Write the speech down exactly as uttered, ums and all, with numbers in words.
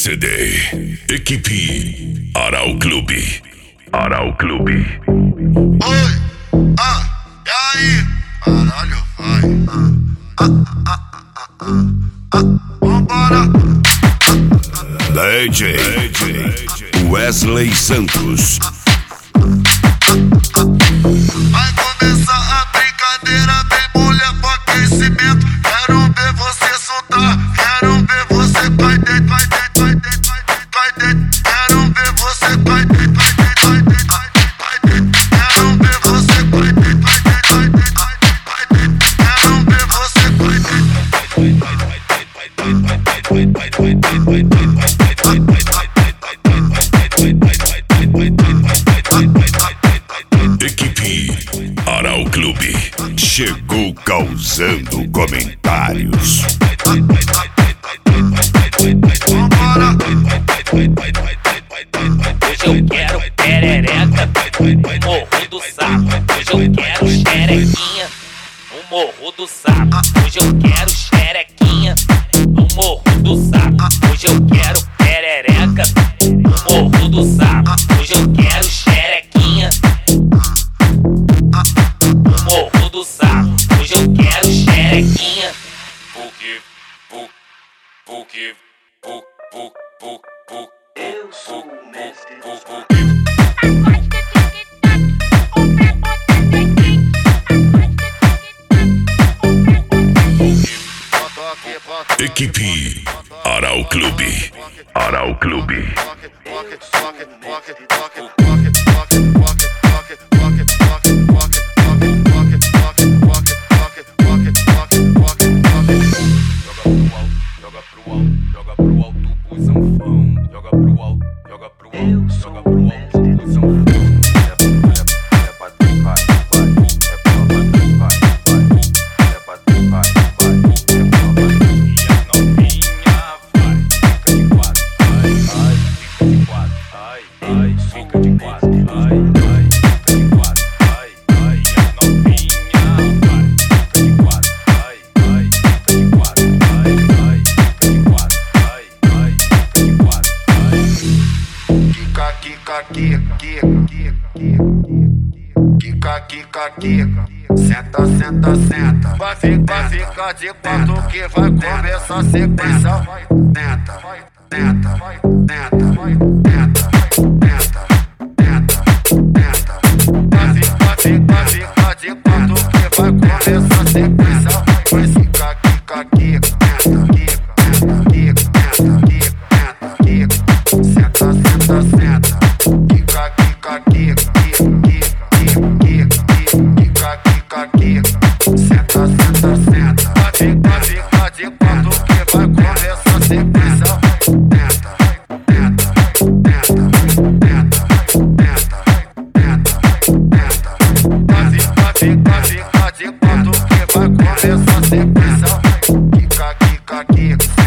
C D, equipe Aral Clube, Aral Clube. Oi, ah, e aí? Caralho, vai. Ah, ah, ah, ah, ah, ah, vambora. D J, D J Wesley Santos. Vai começar a brincadeira, vem mulher pro aquecimento. Quero ver você soltar, quero ver você vai dentro, vai dentro, vai dentro, vai dentro. Quero ver você vai dentro, vai dentro, vai dentro, quero ver você vai dentro, vai dentro, vai dentro. Quero ver você vai dentro. Equipe Aral Clube chegou causando comentários. Hoje eu quero perereca no morro do sapo. Hoje eu quero xerequinha no morro do sapo. Hoje eu quero xerequinha no morro do sapo. Hoje eu quero perereca no morro do sapo. Hoje eu quero xerequinha no morro do sapo. Hoje eu quero xerequinha. Porque, porque, porque, porque, porque. Eu sou o mestre dos Equipe Aral Clube, Aral Clube. Joga pro alto, joga pro alto o zanfão. Joga pro alto, joga pro alto, joga pro alto o zanfão. É pra trás, vai, vai. É pra trás, vai, vai. É pra trás, vai, vai. É pra trás. E a novinha vai. Fica de quatro, ai, ai. Fica de quatro, ai, ai. Fica de quatro, ai, ai. Fica de quatro, ai, ai. E a novinha vai. Fica de quatro, ai, ai. Fica de quatro, ai, ai. Kika, kika, kika, kika, kika, kika. Senta, senta, senta. Vai ficar, ficar de quatro que vai começar a sequência. Tenta, tenta, tenta, tenta, tenta, tenta, tenta. Vai ficar, ficar, ficar de quatro que vai começar a sequência. Vai ficar, kika, kika, tenta, kika, tenta, kika, tenta, kika, tenta, kika. Senta, senta, senta. Kika, kika, kika, kika, kika, kika, kika, kika. Senta, senta, senta. Vai ficar, ficar de quatro que vai começar a sequência. Tenta, tenta, tenta, tenta, tenta, tenta, tenta. Vai ficar, ficar, ficar de quatro que vai começar a sequência. Kika, kika, kika.